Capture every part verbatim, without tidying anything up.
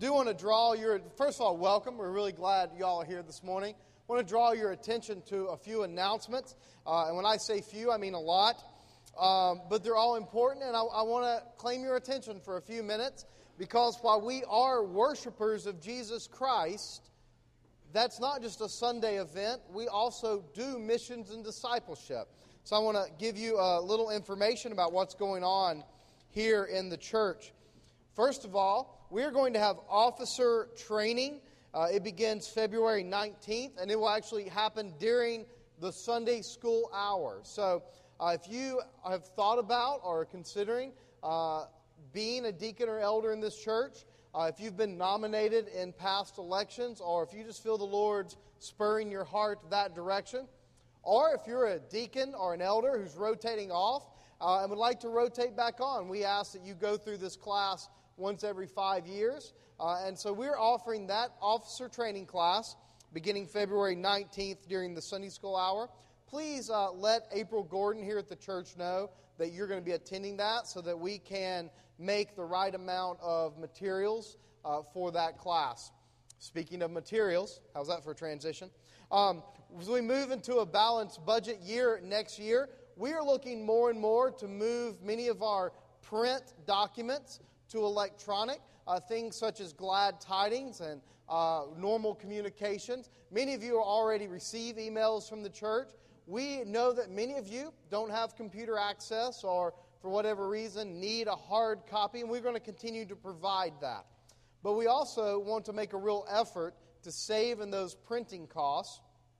do want to draw your, first of all, welcome. We're really glad y'all are here this morning. I want to draw your attention to a few announcements. Uh, and when I say few, I mean a lot. Um, but they're all important, and I, I want to claim your attention for a few minutes, because while we are worshipers of Jesus Christ, that's not just a Sunday event. We also do missions and discipleship. So I want to give you a little information about what's going on here in the church. First of all, we are going to have officer training. Uh, it begins February nineteenth, and it will actually happen during the Sunday school hour. So uh, if you have thought about or are considering uh, being a deacon or elder in this church, uh, if you've been nominated in past elections, or if you just feel the Lord's spurring your heart that direction, or if you're a deacon or an elder who's rotating off uh, and would like to rotate back on, we ask that you go through this class once every five years. Uh, and so we're offering that officer training class beginning February nineteenth during the Sunday school hour. Please uh, let April Gordon here at the church know that you're going to be attending that, so that we can make the right amount of materials uh, for that class. Speaking of materials, how's that for a transition? Um, as we move into a balanced budget year next year, we are looking more and more to move many of our print documents to electronic, uh, things such as glad tidings and uh, normal communications. Many of you already receive emails from the church. We know that many of you don't have computer access, or for whatever reason need a hard copy, and we're going to continue to provide that. But we also want to make a real effort to save in those printing costs.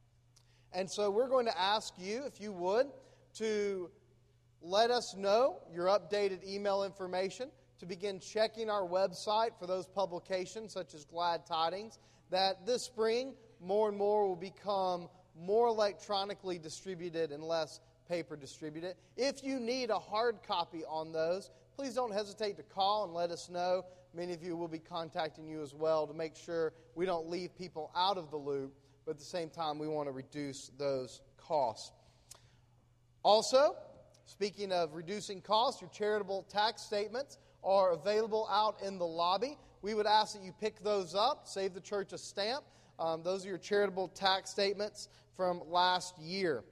And so we're going to ask you, if you would, to let us know your updated email information, to begin checking our website for those publications such as Glad Tidings, that this spring more and more will become more electronically distributed and less paper distributed. If you need a hard copy on those, please don't hesitate to call and let us know. Many of you will be contacting you as well to make sure we don't leave people out of the loop, but at the same time we want to reduce those costs. Also, speaking of reducing costs, your charitable tax statements are available out in the lobby. We would ask that you pick those up, save the church a stamp. Um, those are your charitable tax statements from last year.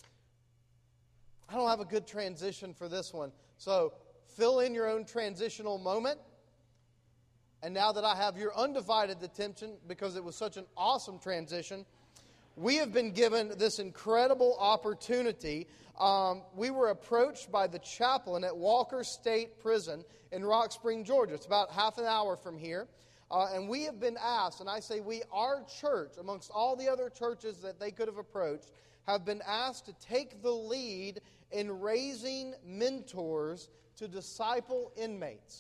I don't have a good transition for this one, so fill in your own transitional moment. And now that I have your undivided attention, because it was such an awesome transition, we have been given this incredible opportunity. Um, we were approached by the chaplain at Walker State Prison in Rock Spring, Georgia. It's about half an hour from here. Uh, and we have been asked, and I say we, our church, amongst all the other churches that they could have approached, have been asked to take the lead in raising mentors to disciple inmates.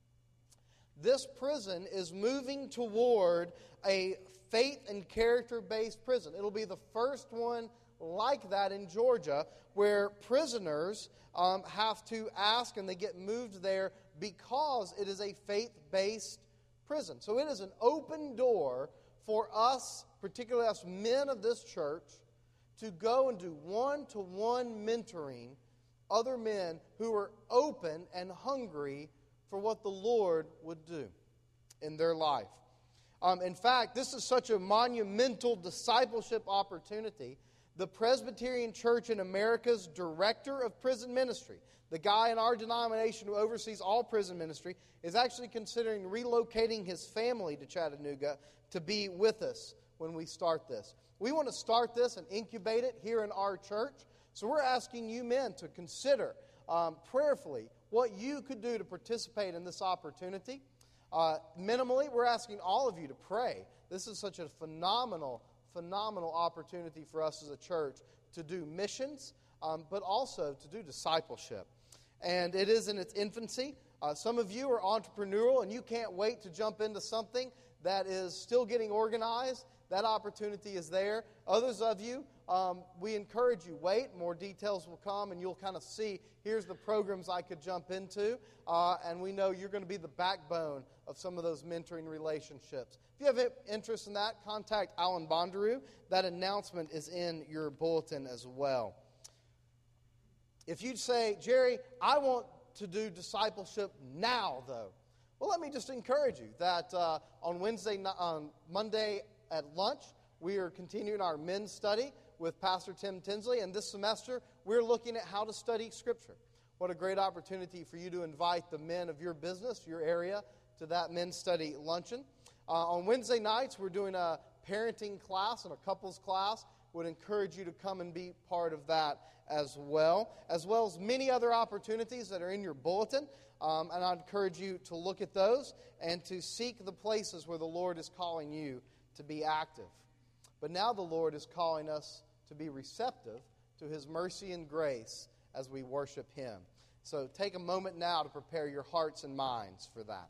This prison is moving toward a faith and character-based prison. It'll be the first one like that in Georgia, where prisoners um, have to ask and they get moved there because it is a faith-based prison. So it is an open door for us, particularly us men of this church, to go and do one-to-one mentoring other men who are open and hungry for what the Lord would do in their life. Um, in fact, this is such a monumental discipleship opportunity. The Presbyterian Church in America's Director of Prison Ministry, the guy in our denomination who oversees all prison ministry, is actually considering relocating his family to Chattanooga to be with us when we start this. We want to start this and incubate it here in our church. So we're asking you men to consider um, prayerfully what you could do to participate in this opportunity. Uh, minimally, we're asking all of you to pray. This is such a phenomenal, phenomenal opportunity for us as a church to do missions, um, but also to do discipleship. And it is in its infancy. Uh, some of you are entrepreneurial and you can't wait to jump into something that is still getting organized. That opportunity is there. Others of you, um, we encourage you, wait, more details will come and you'll kind of see, here's the programs I could jump into. Uh, and we know you're going to be the backbone of some of those mentoring relationships. If you have interest in that, contact Alan Bondaroo. That announcement is in your bulletin as well. If you'd say, Jerry, I want to do discipleship now, though. Well, let me just encourage you that uh, on Wednesday, on Monday at lunch, we are continuing our men's study with Pastor Tim Tinsley, and this semester we're looking at how to study Scripture. What a great opportunity for you to invite the men of your business, your area, to that men's study luncheon. Uh, on Wednesday nights, we're doing a parenting class and a couples class. Would encourage you to come and be part of that as well, as well as many other opportunities that are in your bulletin. Um, and I'd encourage you to look at those and to seek the places where the Lord is calling you to be active. But now the Lord is calling us to be receptive to His mercy and grace as we worship Him. So take a moment now to prepare your hearts and minds for that.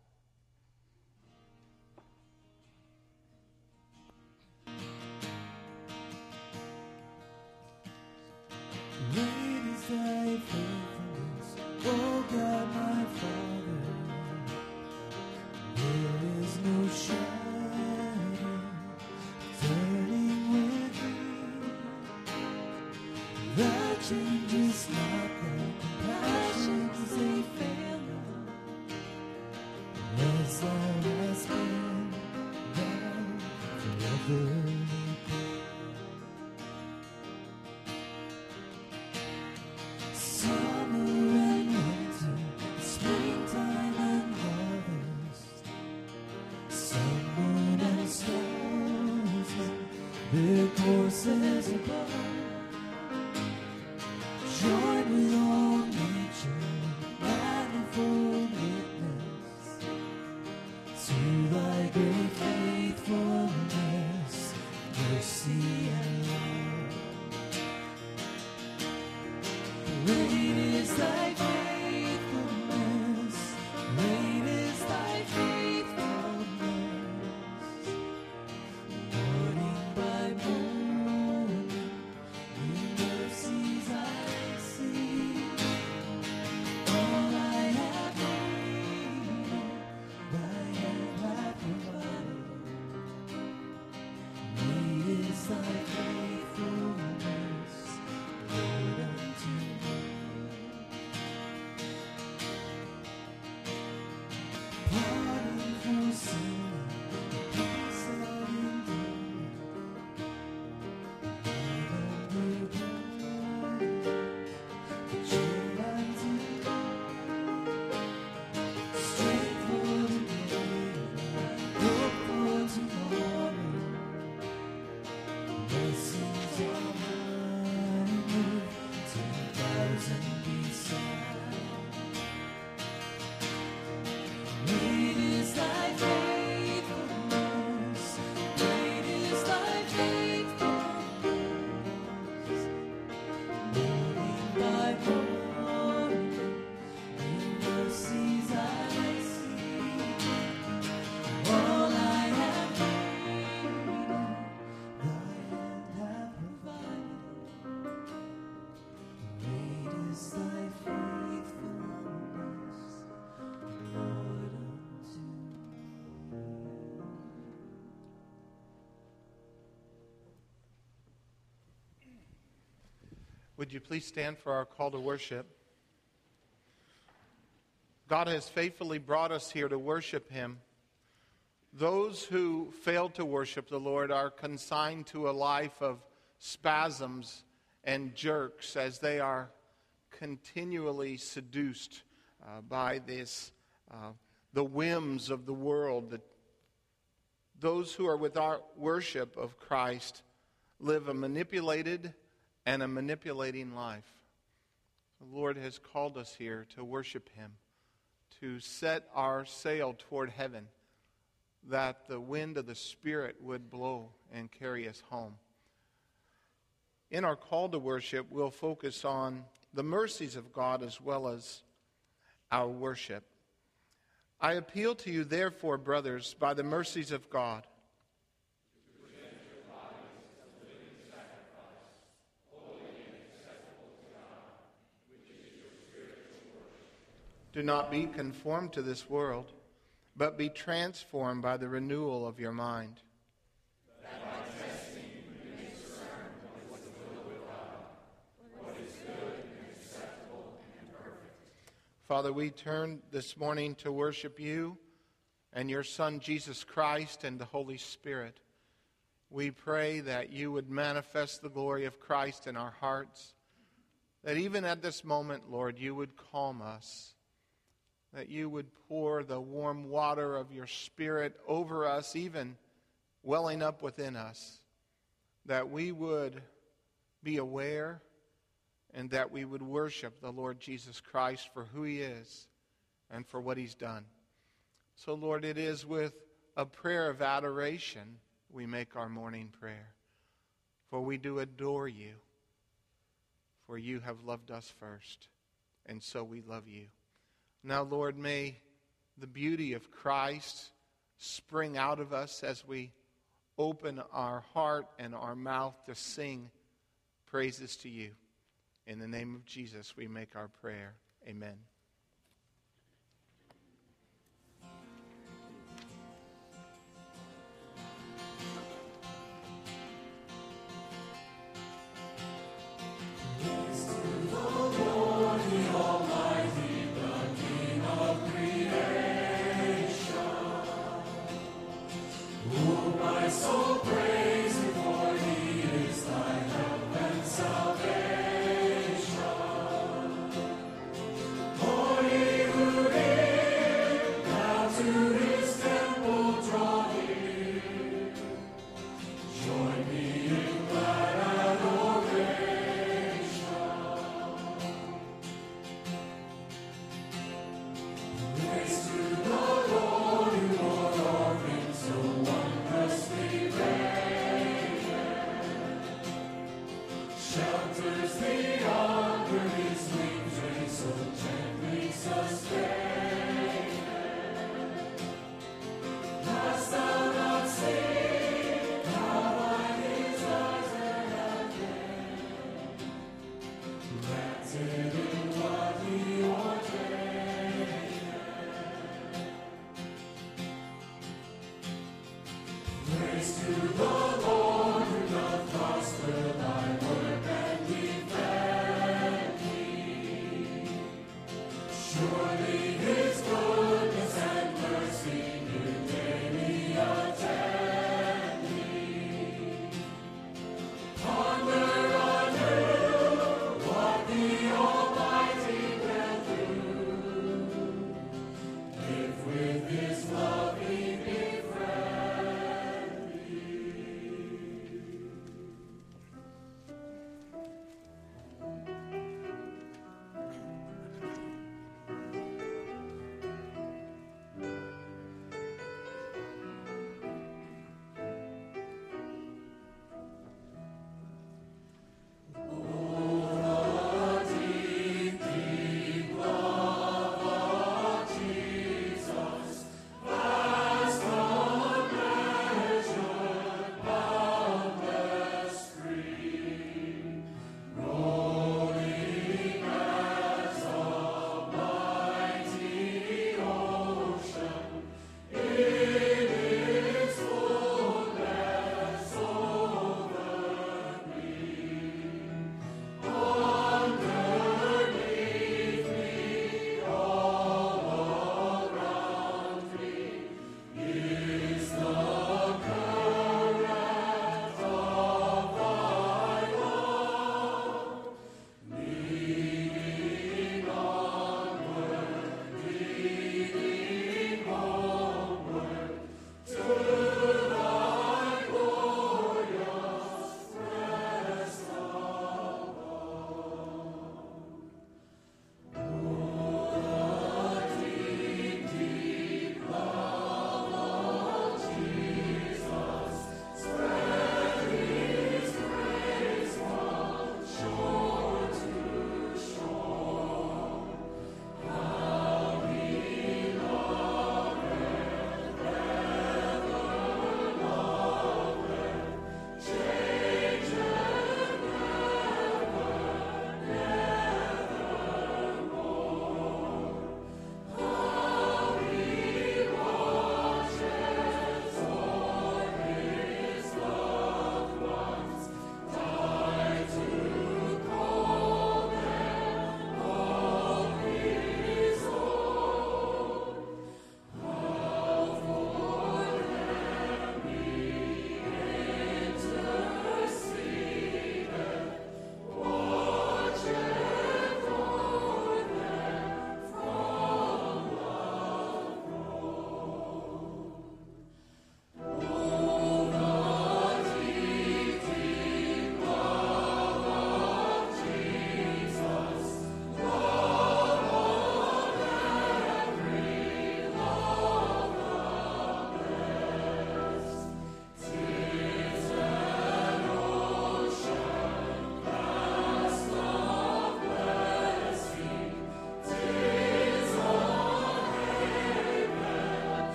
Great is thy faithfulness, O God my Father. There is no shadow turning with thee. Thou changest not, thy compassions they fail not. As thou hast been, thou forever. Their courses above, joined with all nature, manifold witness to thy great faithfulness, mercy and love. Great is thy faithfulness, great is thy faithfulness. Would you please stand for our call to worship? God has faithfully brought us here to worship Him. Those who fail to worship the Lord are consigned to a life of spasms and jerks as they are continually seduced uh, by this, uh, the whims of the world. That those who are without worship of Christ live a manipulated and a manipulating life. The Lord has called us here to worship Him, to set our sail toward heaven, that the wind of the Spirit would blow and carry us home. In our call to worship, we'll focus on the mercies of God as well as our worship. I appeal to you, therefore, brothers, by the mercies of God, do not be conformed to this world, but be transformed by the renewal of your mind. That by testing you may discern what is the will of God, what is good and acceptable and perfect. Father, we turn this morning to worship you and your Son, Jesus Christ, and the Holy Spirit, we pray that you would manifest the glory of Christ in our hearts, that even at this moment, Lord, you would calm us, that you would pour the warm water of your Spirit over us, even welling up within us, that we would be aware and that we would worship the Lord Jesus Christ for who he is and for what he's done. So, Lord, it is with a prayer of adoration we make our morning prayer. For we do adore you, for you have loved us first, and so we love you. Now, Lord, may the beauty of Christ spring out of us as we open our heart and our mouth to sing praises to you. In the name of Jesus, we make our prayer. Amen.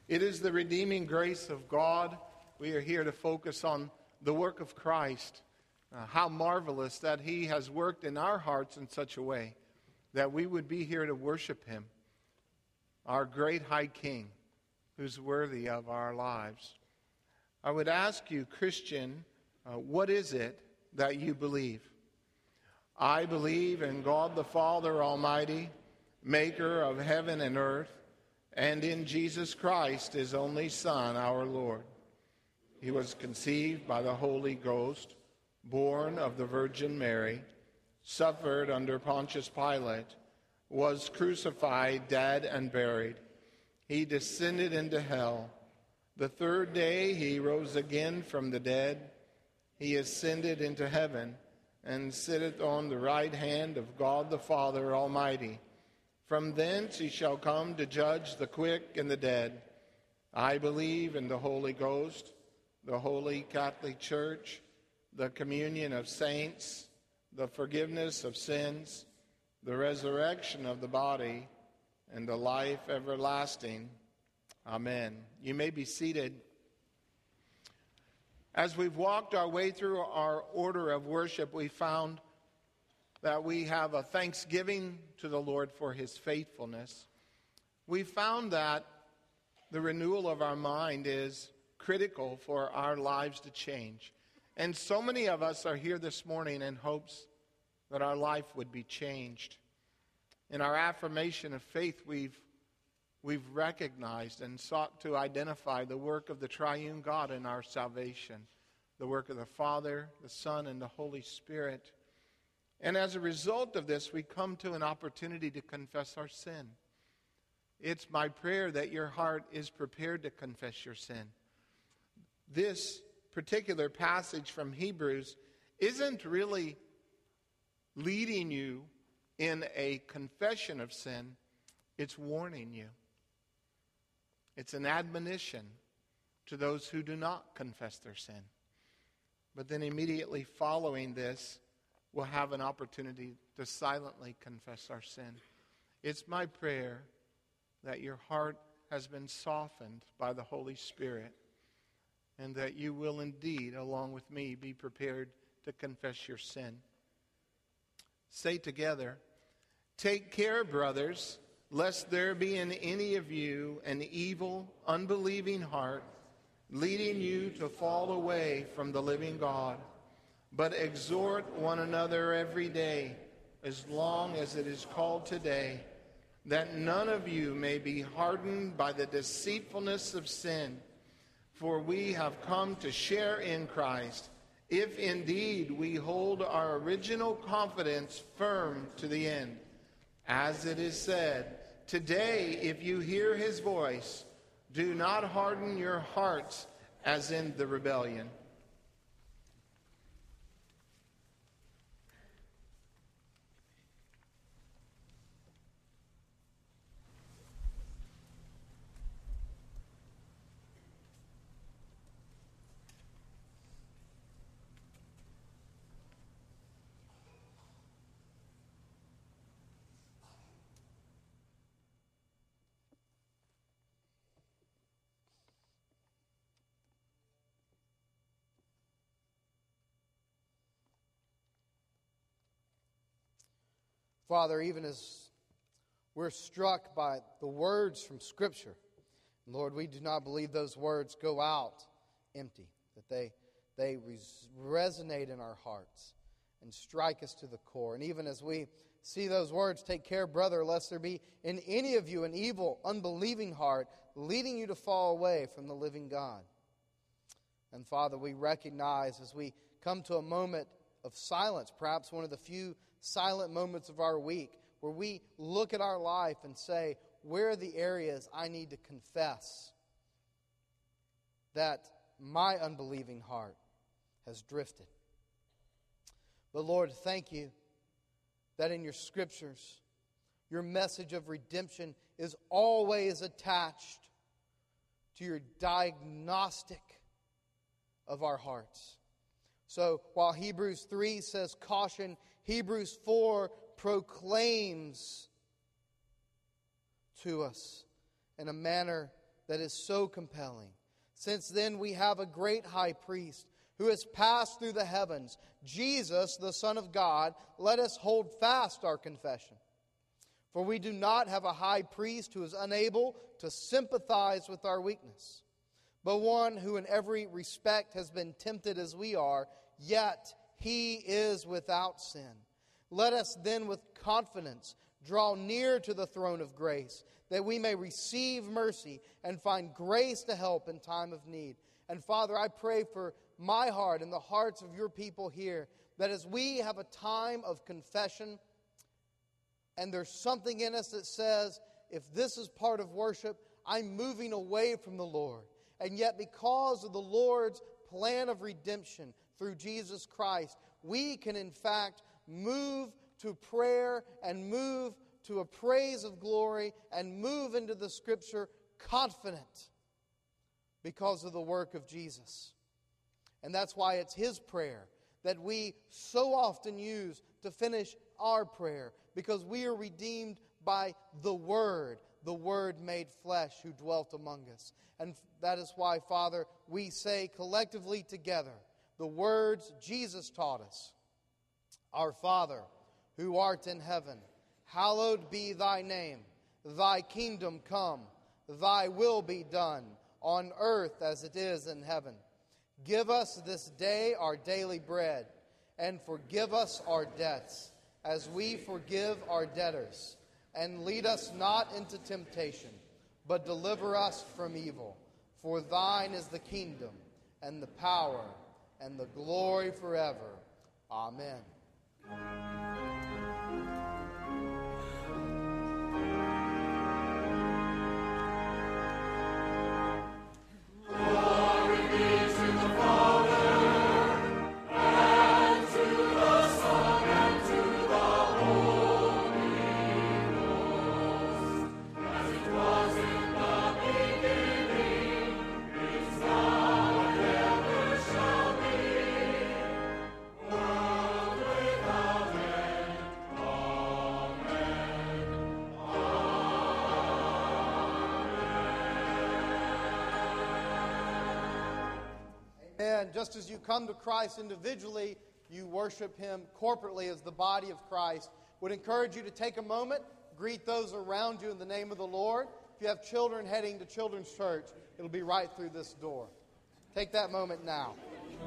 It is the redeeming grace of God. We are here to focus on the work of Christ. Uh, how marvelous that he has worked in our hearts in such a way that we would be here to worship him, our great high King, who's worthy of our lives. I would ask you, Christian, uh, what is it that you believe? I believe in God the Father Almighty, maker of heaven and earth, and in Jesus Christ, his only Son, our Lord. He was conceived by the Holy Ghost, born of the Virgin Mary, suffered under Pontius Pilate, was crucified, dead, and buried. He descended into hell. The third day he rose again from the dead. He ascended into heaven and sitteth on the right hand of God the Father Almighty. From thence he shall come to judge the quick and the dead. I believe in the Holy Ghost, the holy Catholic Church, the communion of saints, the forgiveness of sins, the resurrection of the body, and the life everlasting. Amen. You may be seated. As we've walked our way through our order of worship, we found that we have a thanksgiving to the Lord for his faithfulness. We found that the renewal of our mind is critical for our lives to change. And so many of us are here this morning in hopes that our life would be changed. In our affirmation of faith, we've, we've recognized and sought to identify the work of the triune God in our salvation, the work of the Father, the Son, and the Holy Spirit. And as a result of this, we come to an opportunity to confess our sin. It's my prayer that your heart is prepared to confess your sin. This particular passage from Hebrews isn't really leading you in a confession of sin. It's warning you. It's an admonition to those who do not confess their sin. But then immediately following this, we'll have an opportunity to silently confess our sin. It's my prayer that your heart has been softened by the Holy Spirit and that you will indeed, along with me, be prepared to confess your sin. Say together, "Take care, brothers, lest there be in any of you an evil, unbelieving heart, leading you to fall away from the living God. But exhort one another every day, as long as it is called today, that none of you may be hardened by the deceitfulness of sin. For we have come to share in Christ, if indeed we hold our original confidence firm to the end. As it is said, today, if you hear his voice, do not harden your hearts as in the rebellion." Father, even as we're struck by the words from Scripture, Lord, we do not believe those words go out empty, that they, they res- resonate in our hearts and strike us to the core. And even as we see those words, "Take care, brother, lest there be in any of you an evil, unbelieving heart, leading you to fall away from the living God." And Father, we recognize as we come to a moment of silence, perhaps one of the few silent moments of our week, where we look at our life and say, where are the areas I need to confess that my unbelieving heart has drifted? But Lord, thank you that in your Scriptures, your message of redemption is always attached to your diagnostic of our hearts. So while Hebrews three says caution, Hebrews four proclaims to us in a manner that is so compelling. Since then we have a great high priest who has passed through the heavens, Jesus, the Son of God. Let us hold fast our confession. For we do not have a high priest who is unable to sympathize with our weakness, but one who in every respect has been tempted as we are, yet he is without sin. Let us then with confidence draw near to the throne of grace, that we may receive mercy and find grace to help in time of need. And Father, I pray for my heart and the hearts of your people here, that as we have a time of confession, and there's something in us that says, if this is part of worship, I'm moving away from the Lord. And yet because of the Lord's plan of redemption through Jesus Christ, we can in fact move to prayer and move to a praise of glory and move into the Scripture confident because of the work of Jesus. And that's why it's His prayer that we so often use to finish our prayer, because we are redeemed by the Word, the Word made flesh who dwelt among us. And that is why, Father, we say collectively together the words Jesus taught us. Our Father, who art in heaven, hallowed be thy name. Thy kingdom come, thy will be done, on earth as it is in heaven. Give us this day our daily bread, and forgive us our debts, as we forgive our debtors. And lead us not into temptation, but deliver us from evil. For thine is the kingdom, and the power, and the glory forever. Amen. And just as you come to Christ individually, you worship Him corporately as the body of Christ. Would encourage you to take a moment, greet those around you in the name of the Lord. If you have children heading to children's church, it'll be right through this door. Take that moment now.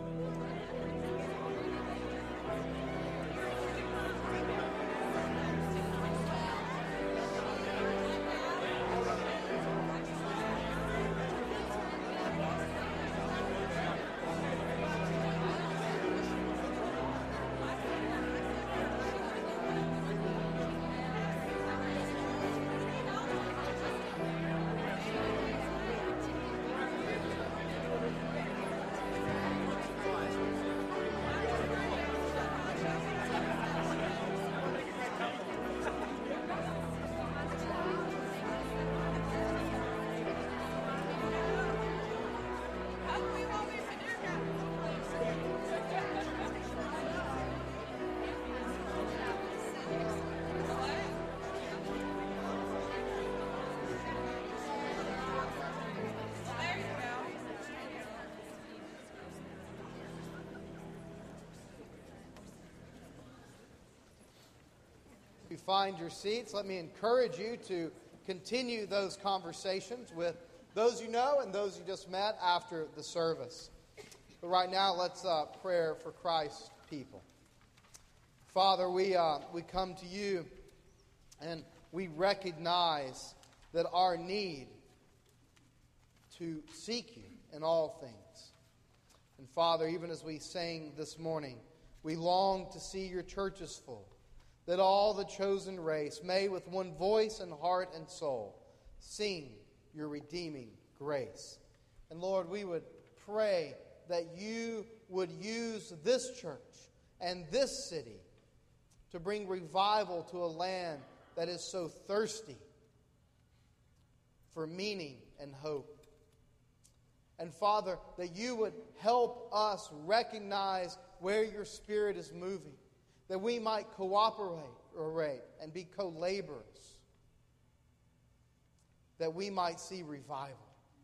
You find your seats. Let me encourage you to continue those conversations with those you know and those you just met after the service. But right now, let's uh, pray for Christ's people. Father, we uh, we come to you and we recognize that our need to seek you in all things. And Father, even as we sang this morning, we long to see your churches full, that all the chosen race may with one voice and heart and soul sing your redeeming grace. And Lord, we would pray that you would use this church and this city to bring revival to a land that is so thirsty for meaning and hope. And Father, that you would help us recognize where your Spirit is moving, that we might cooperate and be co-laborers, that we might see revival.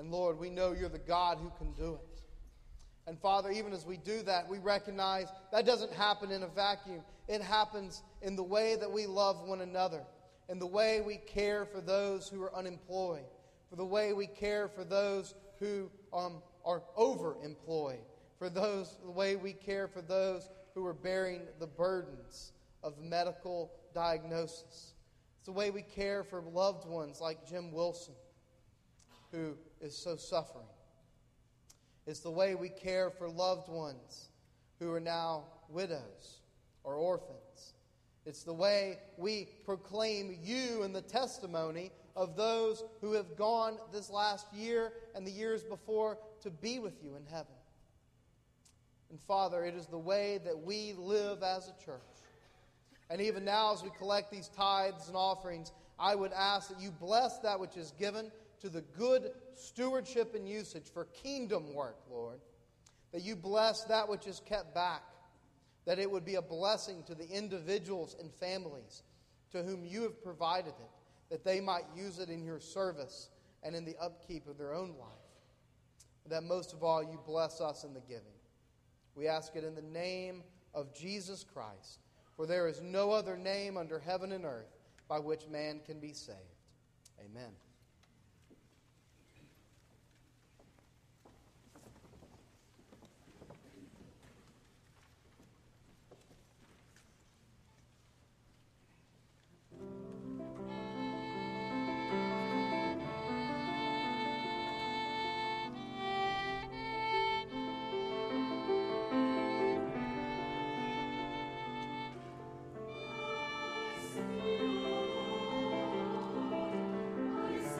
And Lord, we know you're the God who can do it. And Father, even as we do that, we recognize that doesn't happen in a vacuum. It happens in the way that we love one another, in the way we care for those who are unemployed, for the way we care for those who um, are overemployed, for those, the way we care for those who are bearing the burdens of medical diagnosis. It's the way we care for loved ones like Jim Wilson, who is so suffering. It's the way we care for loved ones who are now widows or orphans. It's the way we proclaim you and the testimony of those who have gone this last year and the years before to be with you in heaven. And Father, it is the way that we live as a church. And even now, as we collect these tithes and offerings, I would ask that you bless that which is given to the good stewardship and usage for kingdom work, Lord. That you bless that which is kept back. That it would be a blessing to the individuals and families to whom you have provided it. That they might use it in your service and in the upkeep of their own life. That most of all, you bless us in the giving. We ask it in the name of Jesus Christ. For there is no other name under heaven and earth by which man can be saved. Amen. I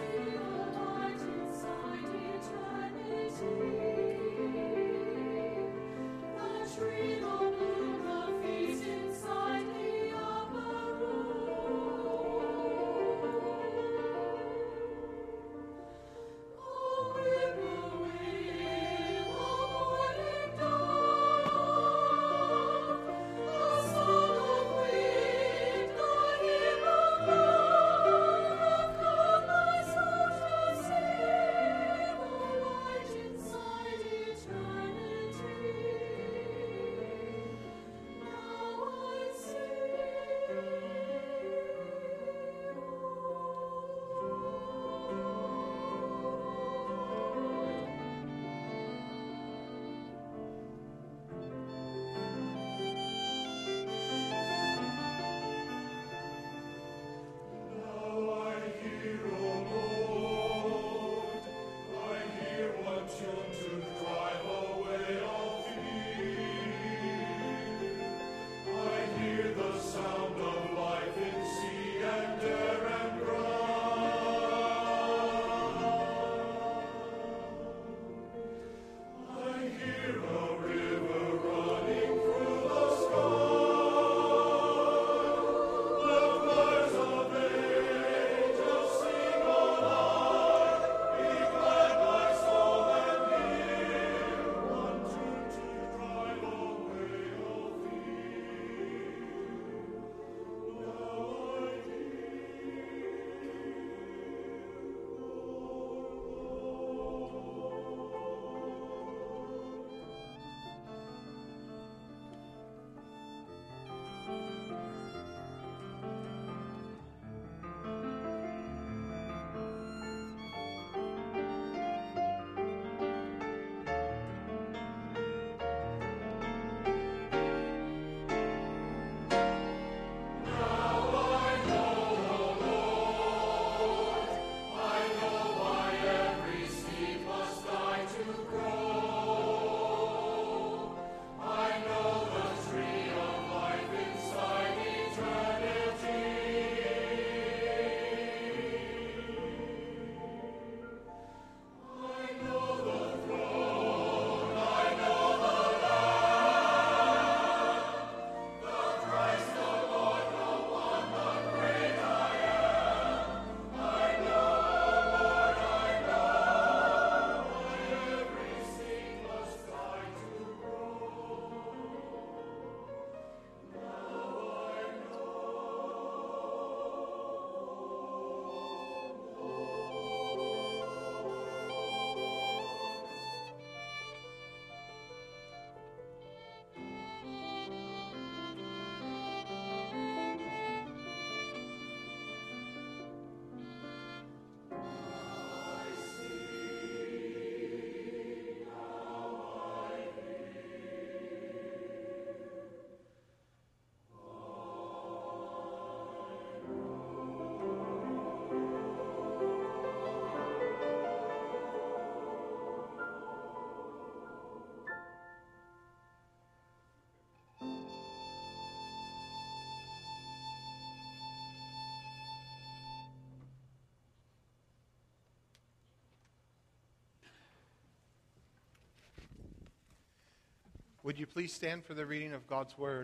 Would you please stand for the reading of God's Word?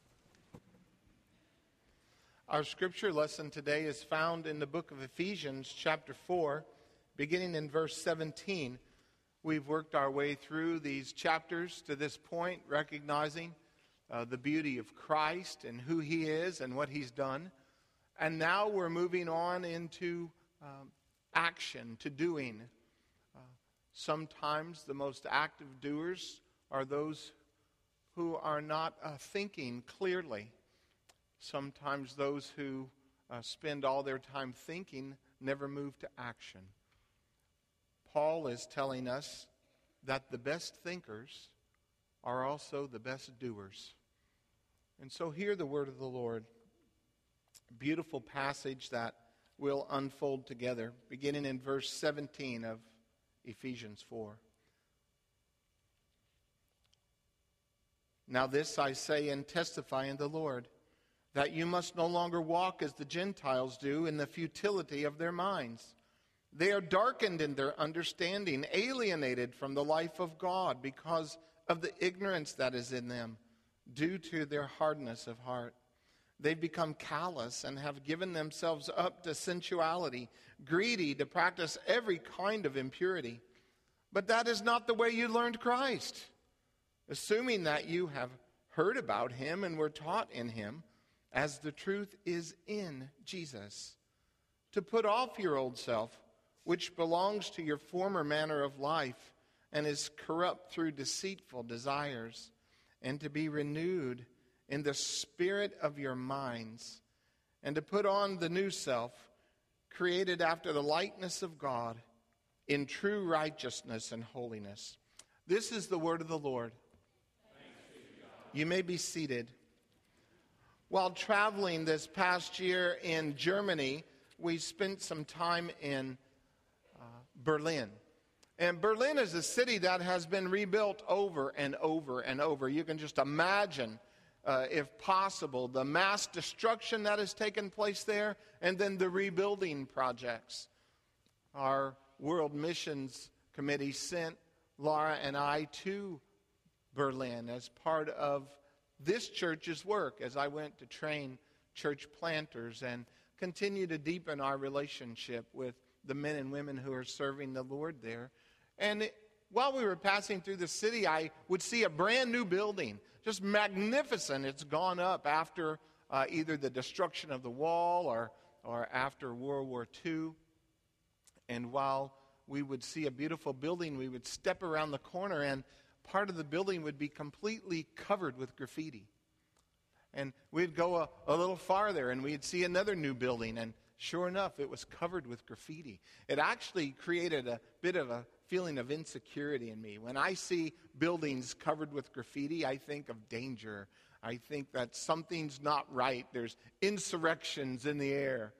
Our scripture lesson today is found in the book of Ephesians, chapter four, beginning in verse seventeen. We've worked our way through these chapters to this point, recognizing uh, the beauty of Christ and who He is and what He's done. And now we're moving on into um, action, to doing. Uh, sometimes the most active doers are those who are not uh, thinking clearly. Sometimes those who uh, spend all their time thinking never move to action. Paul is telling us that the best thinkers are also the best doers. And so hear the word of the Lord. Beautiful passage that we'll unfold together, beginning in verse seventeen of Ephesians four. Now this I say and testify in the Lord, that you must no longer walk as the Gentiles do in the futility of their minds. They are darkened in their understanding, alienated from the life of God because of the ignorance that is in them, due to their hardness of heart. They've become callous and have given themselves up to sensuality, greedy to practice every kind of impurity. But that is not the way you learned Christ. Assuming that you have heard about Him and were taught in Him, as the truth is in Jesus, to put off your old self, which belongs to your former manner of life and is corrupt through deceitful desires, and to be renewed in the spirit of your minds, and to put on the new self, created after the likeness of God, in true righteousness and holiness. This is the word of the Lord. You may be seated. While traveling this past year in Germany, we spent some time in uh, Berlin. And Berlin is a city that has been rebuilt over and over and over. You can just imagine, uh, if possible, the mass destruction that has taken place there, and then the rebuilding projects. Our World Missions Committee sent Laura and I to Berlin as part of this church's work, as I went to train church planters and continue to deepen our relationship with the men and women who are serving the Lord there. And it, while we were passing through the city, I would see a brand new building, just magnificent. It's gone up after uh, either the destruction of the wall or, or after World War Two. And while we would see a beautiful building, we would step around the corner and part of the building would be completely covered with graffiti. And we'd go a, a little farther and we'd see another new building, and sure enough, it was covered with graffiti. It actually created a bit of a feeling of insecurity in me. When I see buildings covered with graffiti, I think of danger. I think that something's not right. There's insurrections in the air.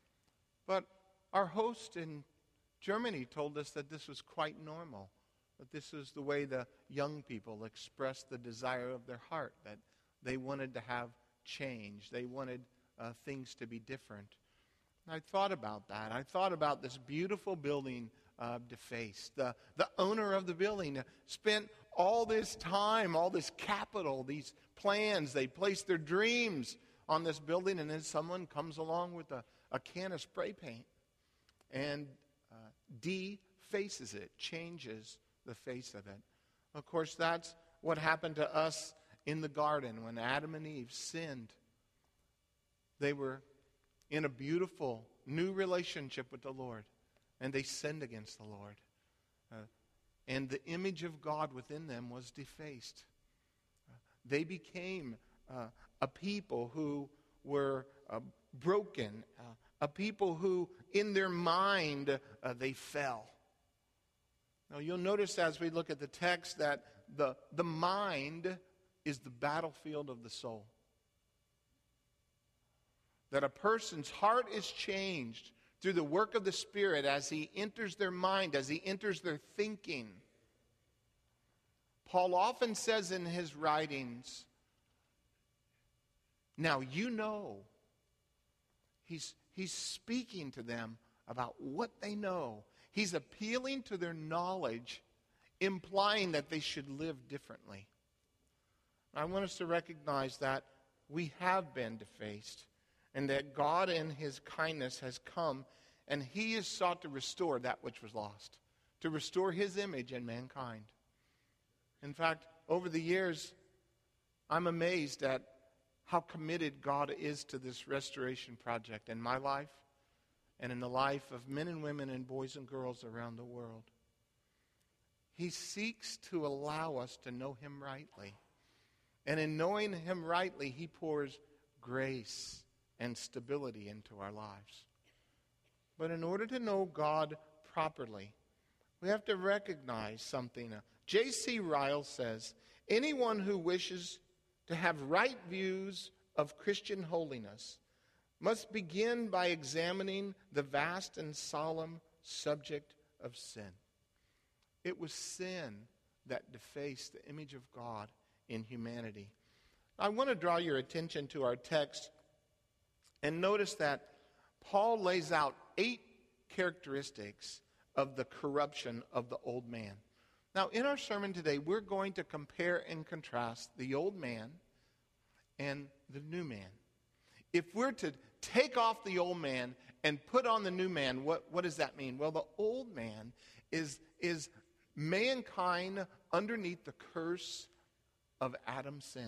But our host in Germany told us that this was quite normal. But this is the way the young people expressed the desire of their heart, that they wanted to have change. They wanted uh, things to be different. And I thought about that. I thought about this beautiful building uh, defaced. The, the owner of the building spent all this time, all this capital, these plans. They placed their dreams on this building, and then someone comes along with a, a can of spray paint and uh, defaces it, changes the face of it. Of course, that's what happened to us in the garden when Adam and Eve sinned. They were in a beautiful new relationship with the Lord, and they sinned against the Lord. Uh, and the image of God within them was defaced. Uh, they became uh, a people who were uh, broken, uh, a people who in their mind uh, they fell. Now, you'll notice as we look at the text that the, the mind is the battlefield of the soul. That a person's heart is changed through the work of the Spirit as he enters their mind, as he enters their thinking. Paul often says in his writings, now you know. He's, he's speaking to them about what they know. He's appealing to their knowledge, implying that they should live differently. I want us to recognize that we have been defaced and that God in his kindness has come and he has sought to restore that which was lost, to restore his image in mankind. In fact, over the years, I'm amazed at how committed God is to this restoration project in my life and in the life of men and women and boys and girls around the world. He seeks to allow us to know him rightly. And in knowing him rightly, he pours grace and stability into our lives. But in order to know God properly, we have to recognize something. J C Ryle says, anyone who wishes to have right views of Christian holiness must begin by examining the vast and solemn subject of sin. It was sin that defaced the image of God in humanity. I want to draw your attention to our text and notice that Paul lays out eight characteristics of the corruption of the old man. Now, in our sermon today, we're going to compare and contrast the old man and the new man. If we're to take off the old man and put on the new man, what, what does that mean? Well, the old man is, is mankind underneath the curse of Adam's sin.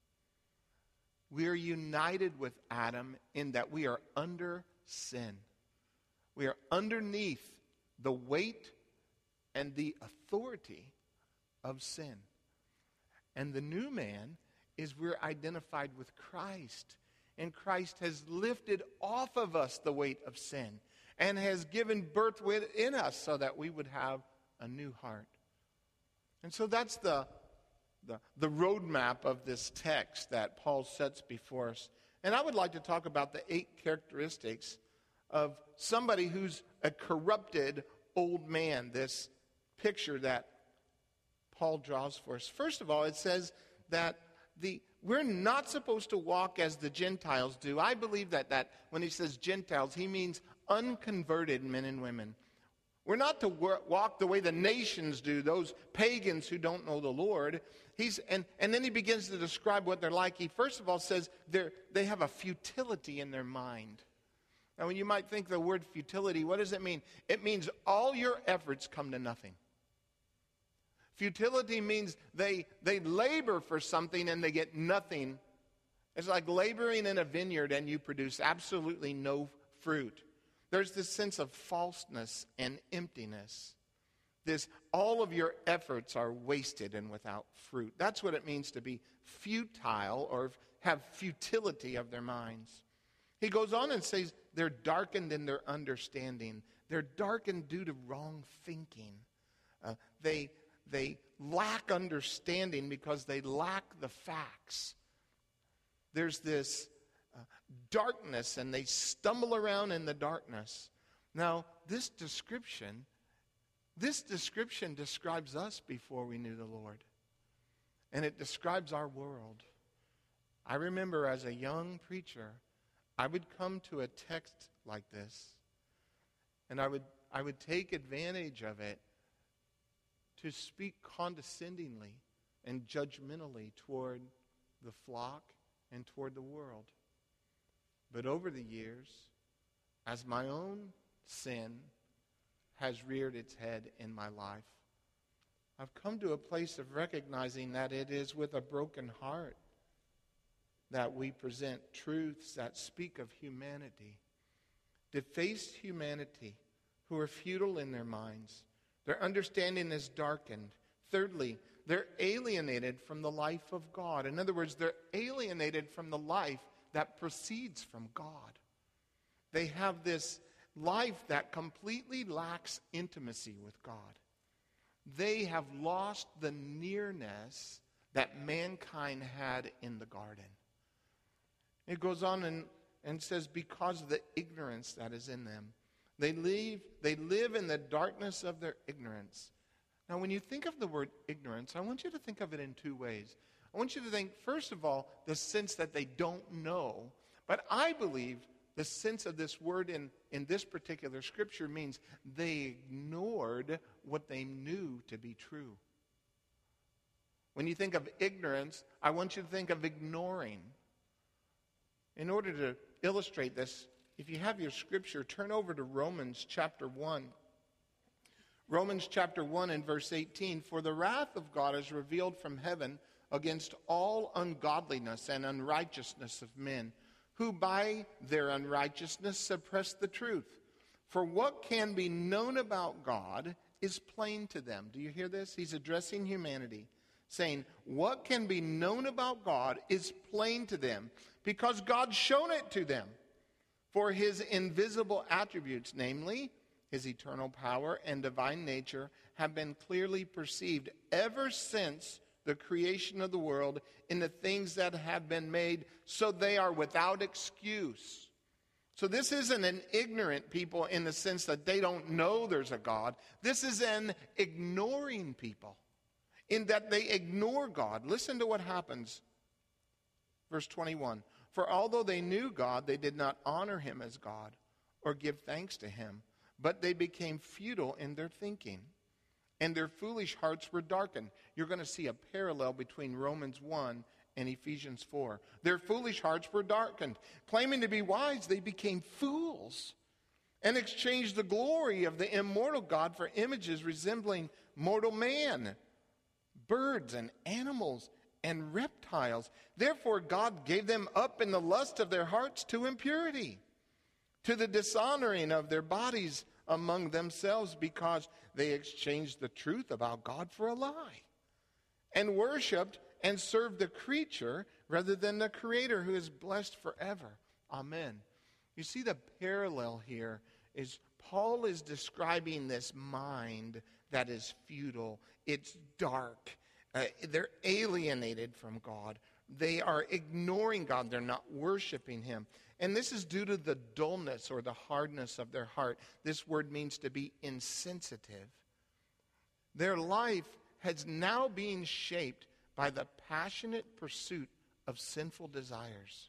We are united with Adam in that we are under sin. We are underneath the weight and the authority of sin. And the new man is we're identified with Christ. And Christ has lifted off of us the weight of sin and has given birth within us so that we would have a new heart. And so that's the, the, the roadmap of this text that Paul sets before us. And I would like to talk about the eight characteristics of somebody who's a corrupted old man, this picture that Paul draws for us. First of all, it says that the we're not supposed to walk as the Gentiles do. I believe that, that when he says Gentiles, he means unconverted men and women. We're not to wor- walk the way the nations do, those pagans who don't know the Lord. He's and, and then he begins to describe what they're like. He first of all says they're, they have a futility in their mind. Now, when you might think the word futility, what does it mean? It means all your efforts come to nothing. Futility means they, they labor for something and they get nothing. It's like laboring in a vineyard and you produce absolutely no fruit. There's this sense of falseness and emptiness. This, all of your efforts are wasted and without fruit. That's what it means to be futile or have futility of their minds. He goes on and says they're darkened in their understanding. They're darkened due to wrong thinking. Uh, they... They lack understanding because they lack the facts. There's this uh, darkness, and they stumble around in the darkness. Now, this description, this description describes us before we knew the Lord. And it describes our world. I remember as a young preacher, I would come to a text like this, and I would I would take advantage of it to speak condescendingly and judgmentally toward the flock and toward the world. But over the years, as my own sin has reared its head in my life, I've come to a place of recognizing that it is with a broken heart that we present truths that speak of humanity, defaced humanity who are futile in their minds. Their understanding is darkened. Thirdly, they're alienated from the life of God. In other words, they're alienated from the life that proceeds from God. They have this life that completely lacks intimacy with God. They have lost the nearness that mankind had in the garden. It goes on and, and says, because of the ignorance that is in them. They leave, they live in the darkness of their ignorance. Now, when you think of the word ignorance, I want you to think of it in two ways. I want you to think, first of all, the sense that they don't know. But I believe the sense of this word in, in this particular scripture means they ignored what they knew to be true. When you think of ignorance, I want you to think of ignoring. In order to illustrate this, if you have your scripture, turn over to Romans chapter one. Romans chapter one and verse eighteen, "For the wrath of God is revealed from heaven against all ungodliness and unrighteousness of men, who by their unrighteousness suppress the truth. For what can be known about God is plain to them." Do you hear this? He's addressing humanity, saying, what can be known about God is plain to them, because God's shown it to them. For his invisible attributes, namely his eternal power and divine nature, have been clearly perceived ever since the creation of the world in the things that have been made, so they are without excuse. So this isn't an ignorant people in the sense that they don't know there's a God. This is an ignoring people, in that they ignore God. Listen to what happens. Verse twenty-one, "For although they knew God, they did not honor him as God or give thanks to him, but they became futile in their thinking, and their foolish hearts were darkened." You're going to see a parallel between Romans one and Ephesians four. "Their foolish hearts were darkened. Claiming to be wise, they became fools and exchanged the glory of the immortal God for images resembling mortal man, birds and animals and reptiles. Therefore God gave them up in the lust of their hearts to impurity, to the dishonoring of their bodies among themselves, because they exchanged the truth about God for a lie, and worshipped and served the creature rather than the Creator, who is blessed forever. Amen." You see, the parallel here is Paul is describing this mind that is futile. It's dark. Uh, they're alienated from God. They are ignoring God. They're not worshiping him. And this is due to the dullness or the hardness of their heart. This word means to be insensitive. Their life has now been shaped by the passionate pursuit of sinful desires.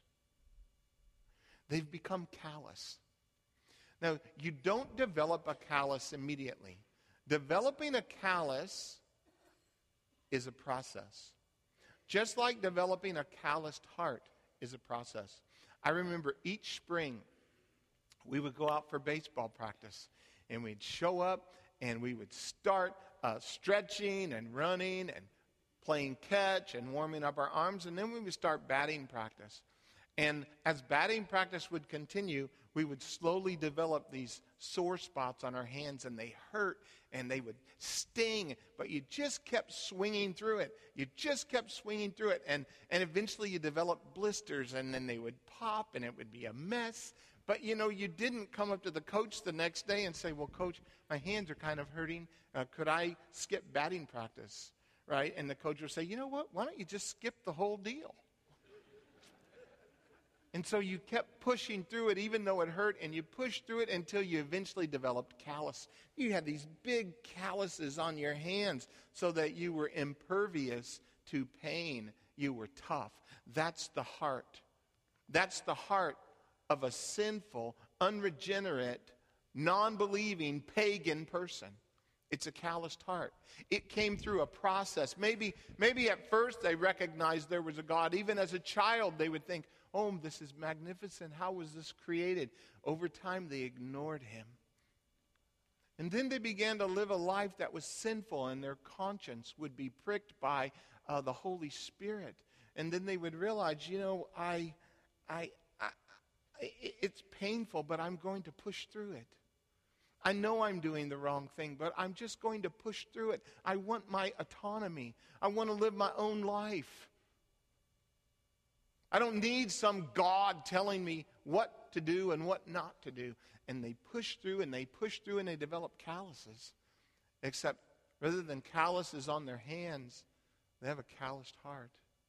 They've become callous. Now, you don't develop a callus immediately. Developing a callus is a process. Just like developing a calloused heart is a process. I remember each spring we would go out for baseball practice, and we'd show up and we would start uh, stretching and running and playing catch and warming up our arms, and then we would start batting practice. And as batting practice would continue, we would slowly develop these sore spots on our hands, and they hurt and they would sting, but you just kept swinging through it. You just kept swinging through it, and, and eventually you developed blisters, and then they would pop and it would be a mess. But, you know, you didn't come up to the coach the next day and say, "Well, coach, my hands are kind of hurting. Uh, could I skip batting practice?" Right? And the coach would say, "You know what? Why don't you just skip the whole deal?" And so you kept pushing through it even though it hurt, and you pushed through it until you eventually developed callus. You had these big calluses on your hands so that you were impervious to pain. You were tough. That's the heart. That's the heart of a sinful, unregenerate, non-believing, pagan person. It's a calloused heart. It came through a process. Maybe, maybe at first they recognized there was a God. Even as a child, they would think, "Oh, this is magnificent. How was this created?" Over time, they ignored him. And then they began to live a life that was sinful, and their conscience would be pricked by uh, the Holy Spirit. And then they would realize, you know, I, I, I, it's painful, but I'm going to push through it. I know I'm doing the wrong thing, but I'm just going to push through it. I want my autonomy. I want to live my own life. I don't need some God telling me what to do and what not to do. And they push through and they push through and they develop calluses. Except rather than calluses on their hands, they have a calloused heart.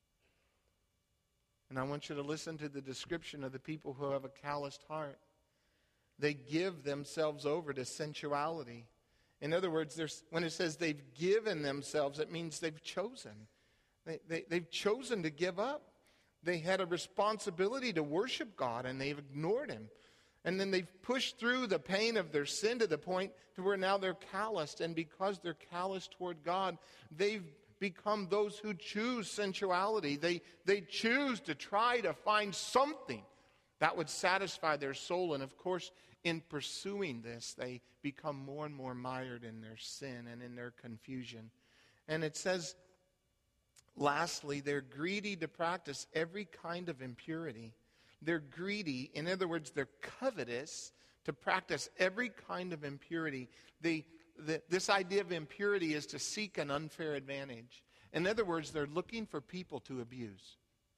And I want you to listen to the description of the people who have a calloused heart. They give themselves over to sensuality. In other words, there's, when it says they've given themselves, it means they've chosen. They, they, they've chosen to give up. They had a responsibility to worship God, and they've ignored him. And then they've pushed through the pain of their sin to the point to where now they're calloused. And because they're calloused toward God, they've become those who choose sensuality. They, they choose to try to find something that would satisfy their soul. And of course, in pursuing this, they become more and more mired in their sin and in their confusion. And it says, lastly, they're greedy to practice every kind of impurity. They're greedy, in other words, they're covetous to practice every kind of impurity. They, the, this idea of impurity is to seek an unfair advantage. In other words, they're looking for people to abuse.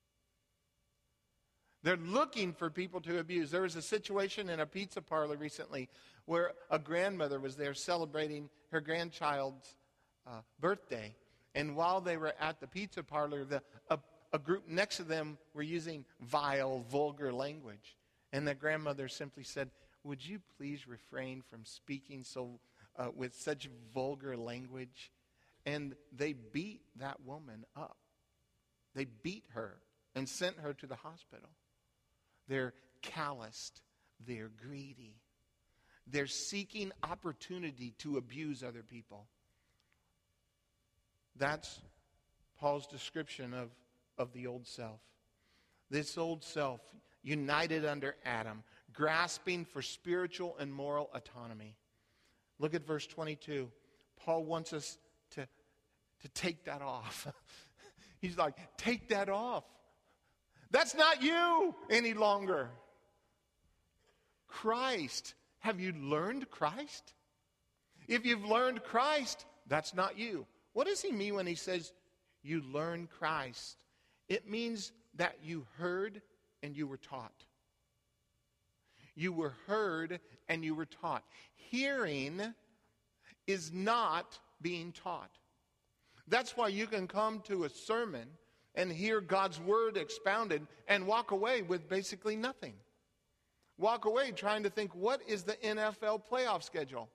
They're looking for people to abuse. There was a situation in a pizza parlor recently where a grandmother was there celebrating her grandchild's uh, birthday. And while they were at the pizza parlor, the, a, a group next to them were using vile, vulgar language. And the grandmother simply said, "Would you please refrain from speaking so uh, with such vulgar language?" And they beat that woman up. They beat her and sent her to the hospital. They're calloused. They're greedy. They're seeking opportunity to abuse other people. That's Paul's description of, of the old self. This old self, united under Adam, grasping for spiritual and moral autonomy. Look at verse twenty-two. Paul wants us to, to take that off. He's like, take that off. That's not you any longer. Christ. Have you learned Christ? If you've learned Christ, that's not you. What does he mean when he says you learn Christ? It means that you heard and you were taught. You were heard and you were taught. Hearing is not being taught. That's why you can come to a sermon and hear God's word expounded and walk away with basically nothing. Walk away trying to think, what is the N F L playoff schedule?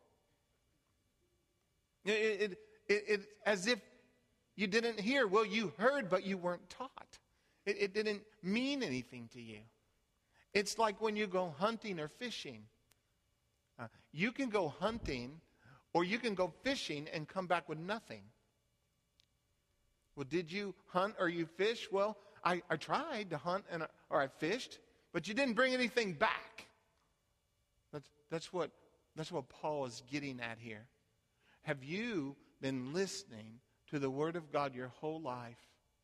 It, it, it, it, as if you didn't hear. Well, you heard, but you weren't taught. It, it didn't mean anything to you. It's like when you go hunting or fishing. Uh, you can go hunting or you can go fishing and come back with nothing. Well, did you hunt or you fish? Well, I, I tried to hunt and or I fished, but you didn't bring anything back. That's, that's, what, that's what Paul is getting at here. Have you been listening to the Word of God your whole life,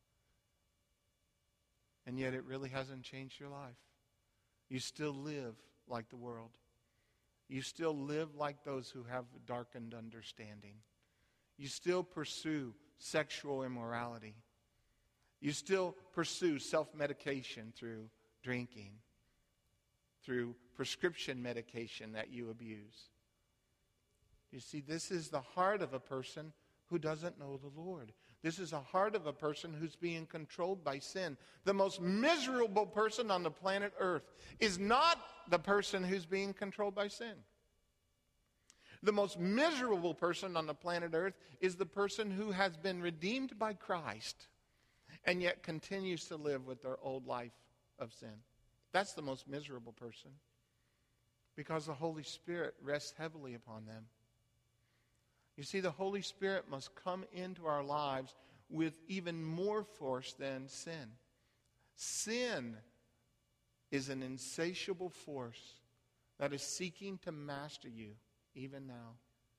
and yet it really hasn't changed your life? You still live like the world. You still live like those who have darkened understanding. You still pursue sexual immorality. You still pursue self-medication through drinking, through prescription medication that you abuse. You see, this is the heart of a person who doesn't know the Lord. This is the heart of a person who's being controlled by sin. The most miserable person on the planet Earth is not the person who's being controlled by sin. The most miserable person on the planet Earth is the person who has been redeemed by Christ and yet continues to live with their old life of sin. That's the most miserable person because the Holy Spirit rests heavily upon them. You see, the Holy Spirit must come into our lives with even more force than sin. Sin is an insatiable force that is seeking to master you even now.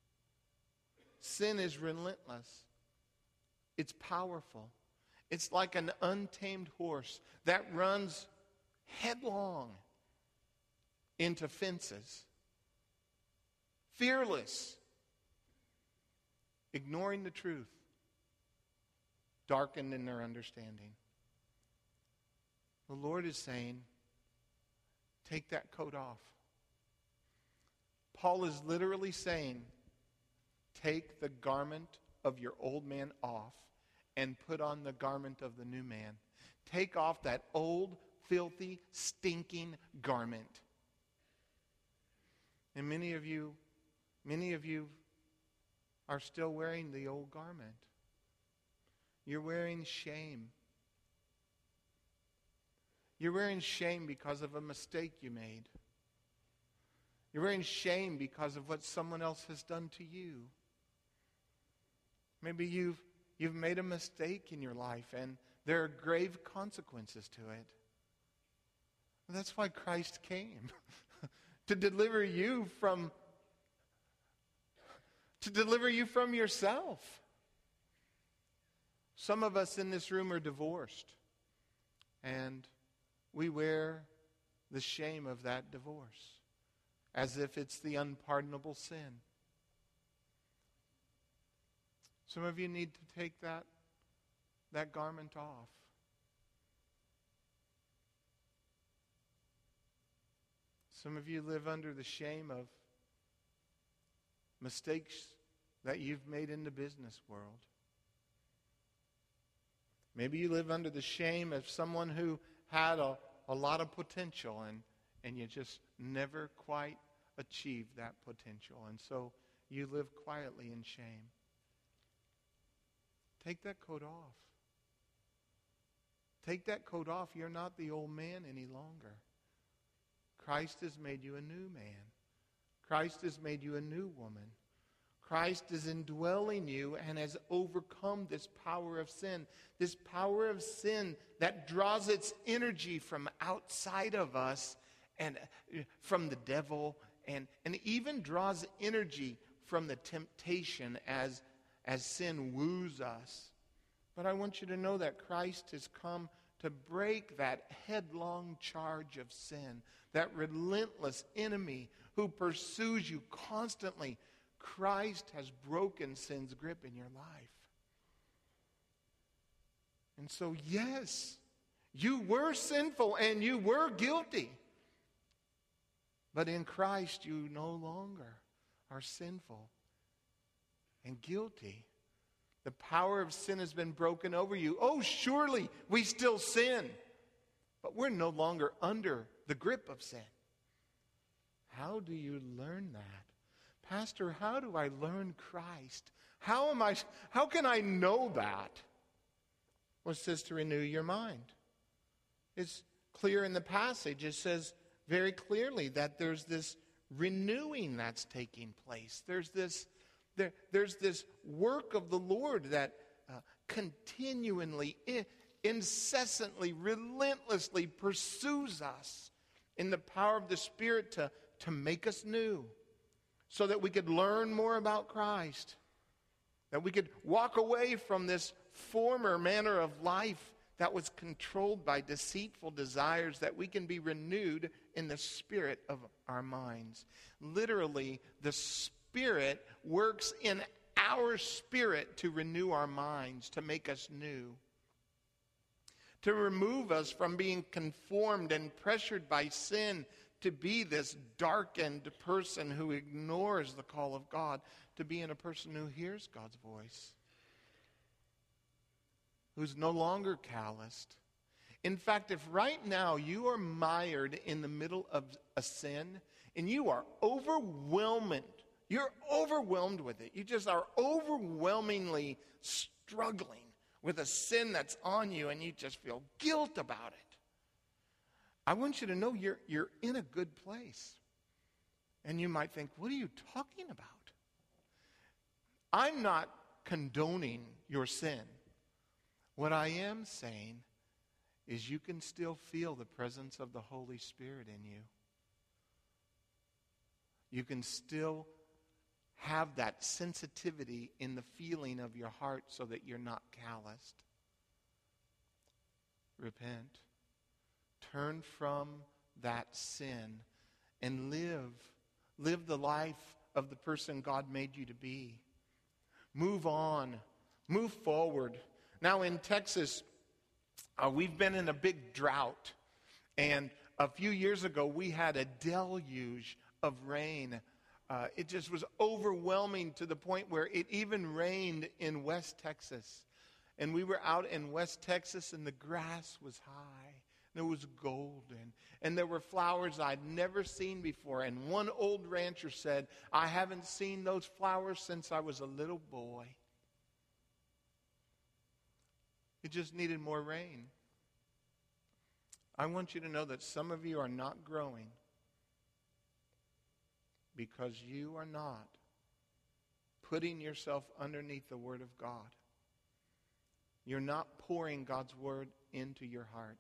Sin is relentless. It's powerful. It's like an untamed horse that runs headlong into fences. Fearless. Ignoring the truth. Darkened in their understanding. The Lord is saying, take that coat off. Paul is literally saying, take the garment of your old man off and put on the garment of the new man. Take off that old, filthy, stinking garment. And many of you, many of you are still wearing the old garment. You're wearing shame. You're wearing shame because of a mistake you made. You're wearing shame because of what someone else has done to you. Maybe you've you've made a mistake in your life and there are grave consequences to it. That's why Christ came. to deliver you from to deliver you from yourself. Some of us in this room are divorced, and we wear the shame of that divorce as if it's the unpardonable sin. Some of you need to take that, that garment off. Some of you live under the shame of mistakes that you've made in the business world. Maybe you live under the shame of someone who had a, a lot of potential and, and you just never quite achieved that potential. And so you live quietly in shame. Take that coat off. Take that coat off. You're not the old man any longer. Christ has made you a new man. Christ has made you a new woman. Christ is indwelling you and has overcome this power of sin. This power of sin that draws its energy from outside of us and from the devil, and, and even draws energy from the temptation as, as sin woos us. But I want you to know that Christ has come to break that headlong charge of sin, that relentless enemy who pursues you constantly. Christ has broken sin's grip in your life. And so, yes, you were sinful and you were guilty. But in Christ, you no longer are sinful and guilty. The power of sin has been broken over you. Oh, surely we still sin, but we're no longer under the grip of sin. How do you learn that? Pastor, how do I learn Christ? How am I, how can I know that? Well, it says to renew your mind. It's clear in the passage. It says very clearly that there's this renewing that's taking place. There's this, there, there's this work of the Lord that uh, continually, in, incessantly, relentlessly pursues us in the power of the Spirit to, to make us new, so that we could learn more about Christ, that we could walk away from this former manner of life that was controlled by deceitful desires, that we can be renewed in the spirit of our minds. Literally, the Spirit works in our spirit to renew our minds, to make us new, to remove us from being conformed and pressured by sin to be this darkened person who ignores the call of God, to being a person who hears God's voice, who's no longer calloused. In fact, if right now you are mired in the middle of a sin and you are overwhelmed, you're overwhelmed with it. You just are overwhelmingly struggling with a sin that's on you and you just feel guilt about it. I want you to know you're, you're in a good place. And you might think, what are you talking about? I'm not condoning your sin. What I am saying is you can still feel the presence of the Holy Spirit in you. You can still have that sensitivity in the feeling of your heart so that you're not calloused. Repent. Turn from that sin and live. Live the life of the person God made you to be. Move on. Move forward. Now in Texas, uh, we've been in a big drought. And a few years ago, we had a deluge of rain. Uh, it just was overwhelming to the point where it even rained in West Texas. And we were out in West Texas and the grass was high. And it was golden. And there were flowers I'd never seen before. And one old rancher said, I haven't seen those flowers since I was a little boy. It just needed more rain. I want you to know that some of you are not growing because you are not putting yourself underneath the Word of God. you're not pouring God's word into your heart.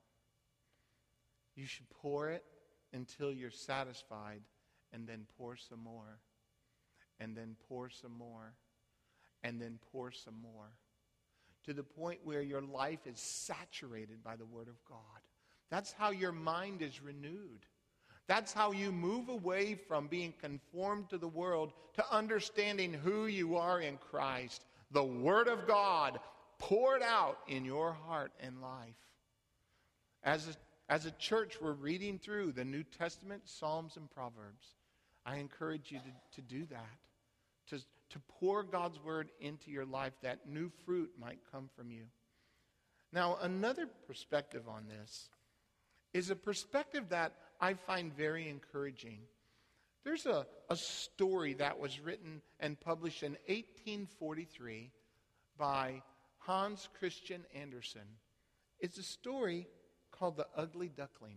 You should pour it until you're satisfied, and then pour some more, and then pour some more, and then pour some more, to the point where your life is saturated by the word of God. That's how your mind is renewed. That's how you move away from being conformed to the world to understanding who you are in Christ. The Word of God poured out in your heart and life. As a, as a church, we're reading through the New Testament, Psalms, and Proverbs. I encourage you to, to do that, to, to pour God's Word into your life, that new fruit might come from you. Now, another perspective on this is a perspective that I find very encouraging. There's a, a story that was written and published in eighteen forty-three by Hans Christian Andersen. It's a story called The Ugly Duckling.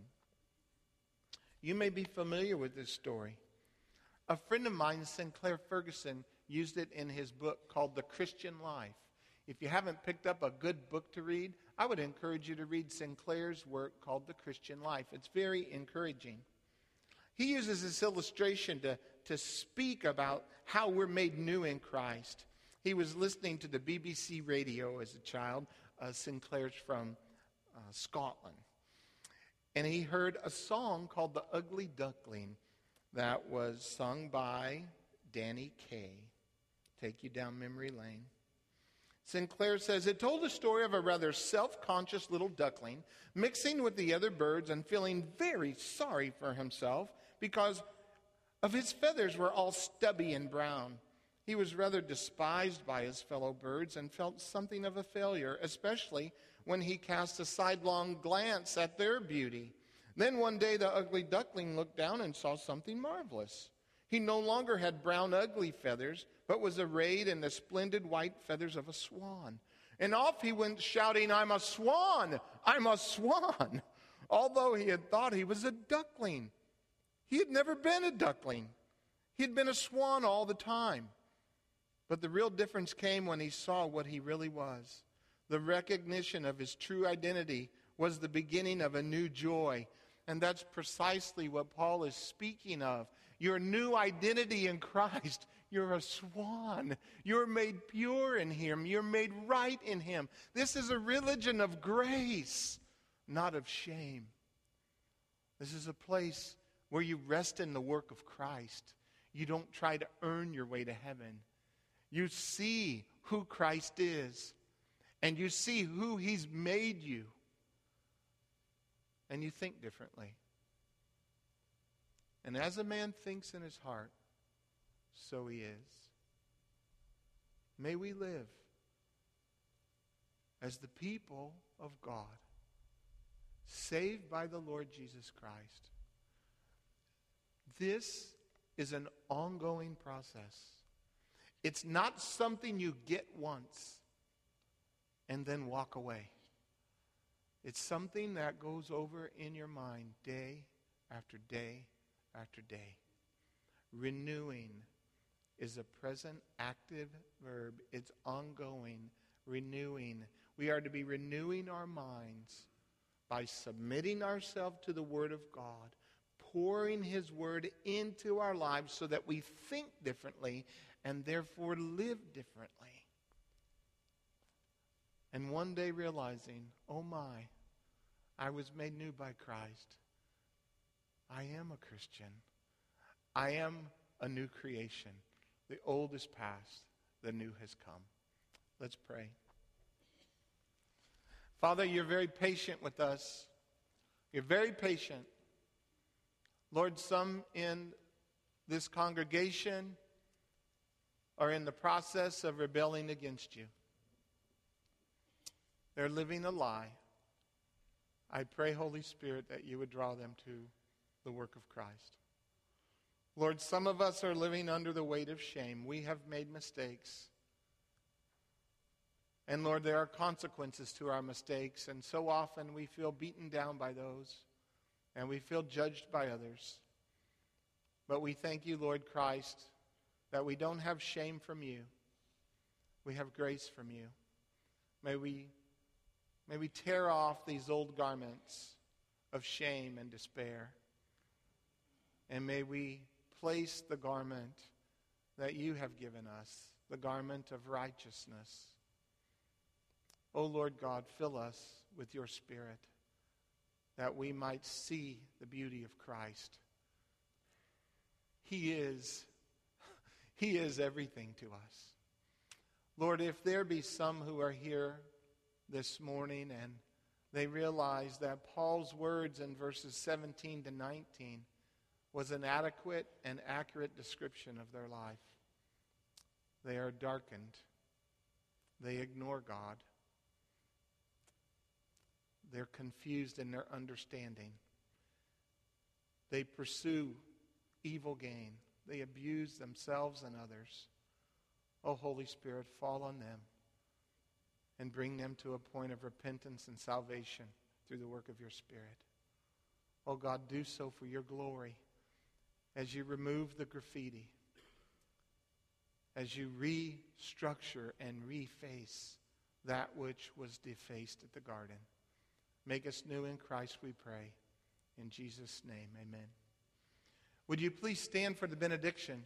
You may be familiar with this story. A friend of mine, Sinclair Ferguson, used it in his book called The Christian Life. If you haven't picked up a good book to read, I would encourage you to read Sinclair's work called The Christian Life. It's very encouraging. He uses this illustration to, to speak about how we're made new in Christ. He was listening to the B B C radio as a child. Uh, Sinclair's from uh, Scotland. And he heard a song called The Ugly Duckling that was sung by Danny Kaye. Take you down memory lane. Sinclair says, it told the story of a rather self-conscious little duckling mixing with the other birds and feeling very sorry for himself because of his feathers were all stubby and brown. He was rather despised by his fellow birds and felt something of a failure, especially when he cast a sidelong glance at their beauty. Then one day the ugly duckling looked down and saw something marvelous. He no longer had brown ugly feathers, but was arrayed in the splendid white feathers of a swan. And off he went shouting, I'm a swan! I'm a swan! Although he had thought he was a duckling. He had never been a duckling. He had been a swan all the time. But the real difference came when he saw what he really was. The recognition of his true identity was the beginning of a new joy. And that's precisely what Paul is speaking of. Your new identity in Christ. You're a swan. You're made pure in Him. You're made right in Him. This is a religion of grace, not of shame. This is a place where you rest in the work of Christ. You don't try to earn your way to heaven. You see who Christ is, and you see who He's made you, and you think differently. And as a man thinks in his heart, so he is. May we live as the people of God, saved by the Lord Jesus Christ. This is an ongoing process. It's not something you get once and then walk away. It's something that goes over in your mind day after day after day. Renewing is a present active verb. It's ongoing, renewing. We are to be renewing our minds by submitting ourselves to the Word of God, pouring His Word into our lives so that we think differently and therefore live differently. And one day realizing, oh my, I was made new by Christ. I am a Christian. I am a new creation. The old is past. The new has come. Let's pray. Father, you're very patient with us. You're very patient. Lord, some in this congregation are in the process of rebelling against you. They're living a lie. I pray, Holy Spirit, that you would draw them to the work of Christ. Lord, some of us are living under the weight of shame. We have made mistakes. And Lord, there are consequences to our mistakes, and so often we feel beaten down by those, and we feel judged by others. But we thank you, Lord Christ, that we don't have shame from you. We have grace from you. May we May we tear off these old garments of shame and despair. And may we place the garment that you have given us, the garment of righteousness. O Lord God, fill us with your Spirit, that we might see the beauty of Christ. He is, He is everything to us. Lord, if there be some who are here this morning and they realize that Paul's words in verses seventeen to nineteen was an adequate and accurate description of their life, they are darkened. They ignore God. They're confused in their understanding. They pursue evil gain. They abuse themselves and others. Oh, Holy Spirit, fall on them and bring them to a point of repentance and salvation through the work of your Spirit. Oh, God, do so for your glory as you remove the graffiti, as you restructure and reface that which was defaced at the garden. Make us new in Christ, we pray. In Jesus' name, amen. Would you please stand for the benediction?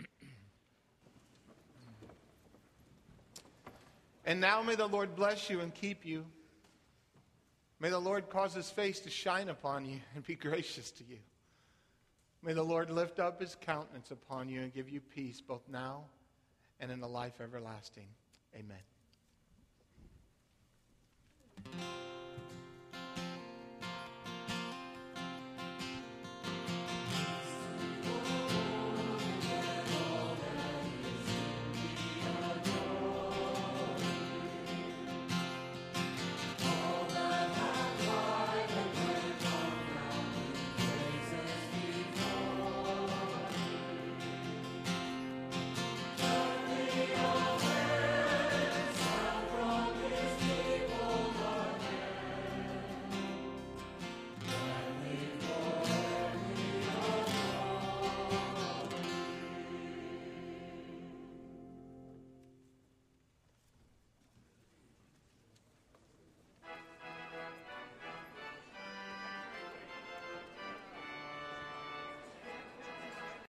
And now may the Lord bless you and keep you. May the Lord cause his face to shine upon you and be gracious to you. May the Lord lift up his countenance upon you and give you peace both now and in the life everlasting. Amen.